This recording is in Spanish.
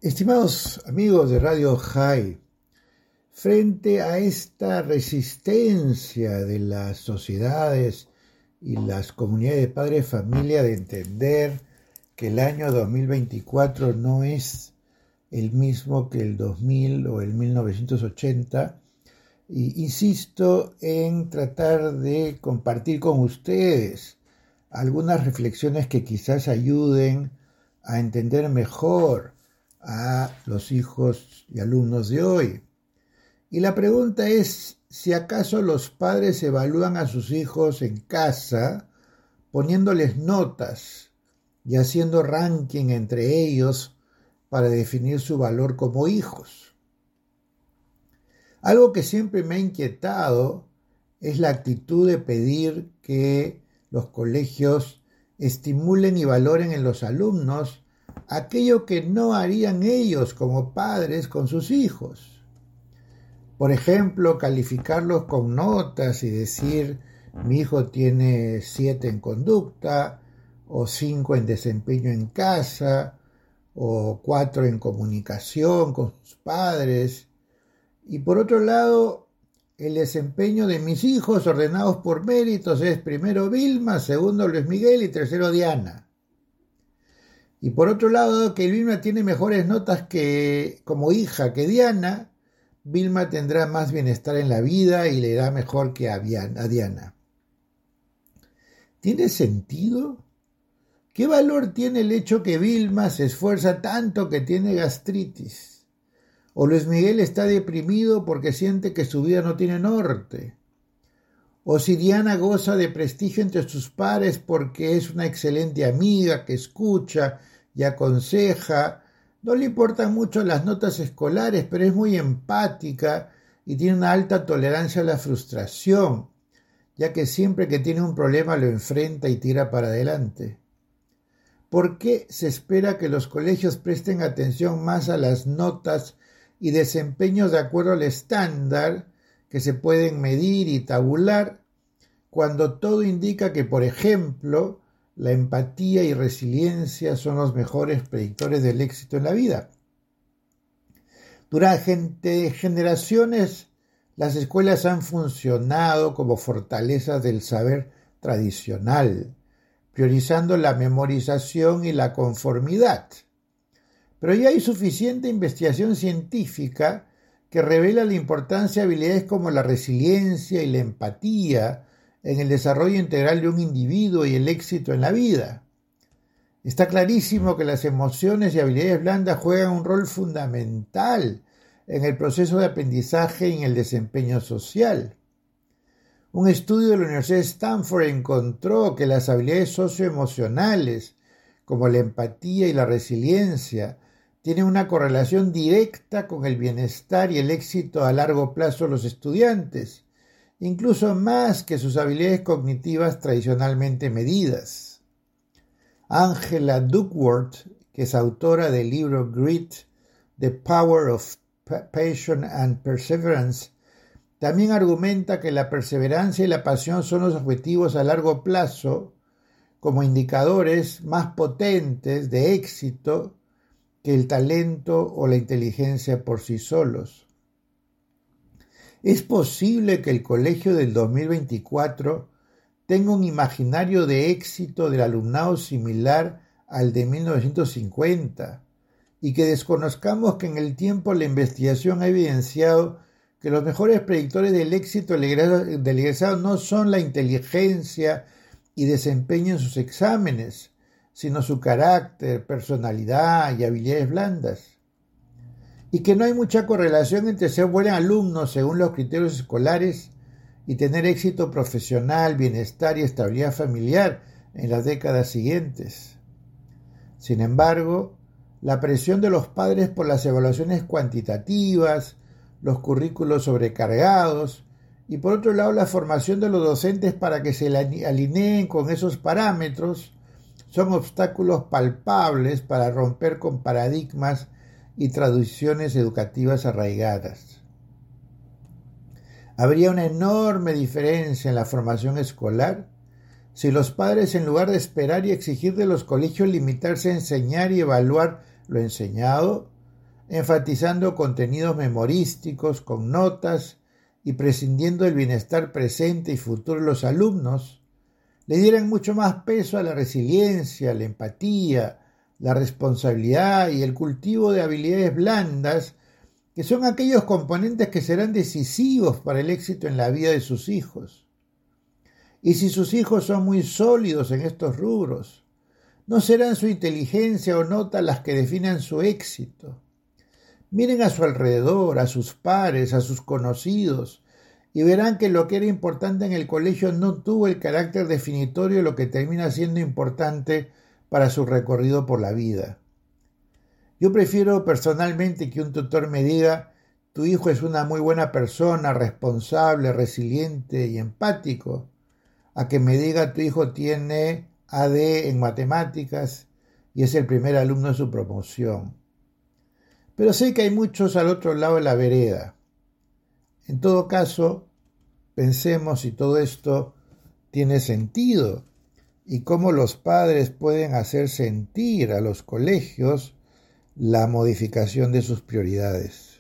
Estimados amigos de Radio High, frente a esta resistencia de las sociedades y las comunidades de padres de familia de entender que el año 2024 no es el mismo que el 2000 o el 1980, insisto en tratar de compartir con ustedes algunas reflexiones que quizás ayuden a entender mejor a los hijos y alumnos de hoy. Y la pregunta es si acaso los padres evalúan a sus hijos en casa poniéndoles notas y haciendo ranking entre ellos para definir su valor como hijos. Algo que siempre me ha inquietado es la actitud de pedir que los colegios estimulen y valoren en los alumnos aquello que no harían ellos como padres con sus hijos. Por ejemplo, calificarlos con notas y decir, mi hijo tiene 7 en conducta, o 5 en desempeño en casa, o 4 en comunicación con sus padres. Y por otro lado, el desempeño de mis hijos ordenados por méritos es primero Vilma, segundo Luis Miguel y tercero Diana. Y por otro lado, que Vilma tiene mejores notas como hija que Diana, Vilma tendrá más bienestar en la vida y le irá mejor que a Diana. ¿Tiene sentido? ¿Qué valor tiene el hecho que Vilma se esfuerza tanto que tiene gastritis? ¿O Luis Miguel está deprimido porque siente que su vida no tiene norte? ¿O si Diana goza de prestigio entre sus pares porque es una excelente amiga que escucha y aconseja? No le importan mucho las notas escolares, pero es muy empática y tiene una alta tolerancia a la frustración, ya que siempre que tiene un problema lo enfrenta y tira para adelante. ¿Por qué se espera que los colegios presten atención más a las notas y desempeños de acuerdo al estándar que se pueden medir y tabular, cuando todo indica que, por ejemplo, la empatía y resiliencia son los mejores predictores del éxito en la vida? Durante generaciones, las escuelas han funcionado como fortalezas del saber tradicional, priorizando la memorización y la conformidad. Pero ya hay suficiente investigación científica que revela la importancia de habilidades como la resiliencia y la empatía en el desarrollo integral de un individuo y el éxito en la vida. Está clarísimo que las emociones y habilidades blandas juegan un rol fundamental en el proceso de aprendizaje y en el desempeño social. Un estudio de la Universidad de Stanford encontró que las habilidades socioemocionales, como la empatía y la resiliencia, tienen una correlación directa con el bienestar y el éxito a largo plazo de los estudiantes, incluso más que sus habilidades cognitivas tradicionalmente medidas. Angela Duckworth, que es autora del libro Grit, The Power of Passion and Perseverance, también argumenta que la perseverancia y la pasión son los objetivos a largo plazo como indicadores más potentes de éxito que el talento o la inteligencia por sí solos. ¿Es posible que el colegio del 2024 tenga un imaginario de éxito del alumnado similar al de 1950 y que desconozcamos que en el tiempo la investigación ha evidenciado que los mejores predictores del éxito del egresado no son la inteligencia y desempeño en sus exámenes, sino su carácter, personalidad y habilidades blandas? Y que no hay mucha correlación entre ser buen alumno según los criterios escolares y tener éxito profesional, bienestar y estabilidad familiar en las décadas siguientes. Sin embargo, la presión de los padres por las evaluaciones cuantitativas, los currículos sobrecargados y por otro lado la formación de los docentes para que se alineen con esos parámetros son obstáculos palpables para romper con paradigmas y tradiciones educativas arraigadas. Habría una enorme diferencia en la formación escolar si los padres, en lugar de esperar y exigir de los colegios limitarse a enseñar y evaluar lo enseñado, enfatizando contenidos memorísticos con notas y prescindiendo del bienestar presente y futuro de los alumnos, le dieran mucho más peso a la resiliencia, la empatía, la responsabilidad y el cultivo de habilidades blandas, que son aquellos componentes que serán decisivos para el éxito en la vida de sus hijos. Y si sus hijos son muy sólidos en estos rubros, no serán su inteligencia o nota las que definan su éxito. Miren a su alrededor, a sus pares, a sus conocidos, y verán que lo que era importante en el colegio no tuvo el carácter definitorio de lo que termina siendo importante para su recorrido por la vida. Yo prefiero personalmente que un tutor me diga: tu hijo es una muy buena persona, responsable, resiliente y empático, a que me diga: tu hijo tiene AD en matemáticas y es el primer alumno de su promoción. Pero sé que hay muchos al otro lado de la vereda. En todo caso, pensemos si todo esto tiene sentido y cómo los padres pueden hacer sentir a los colegios la modificación de sus prioridades.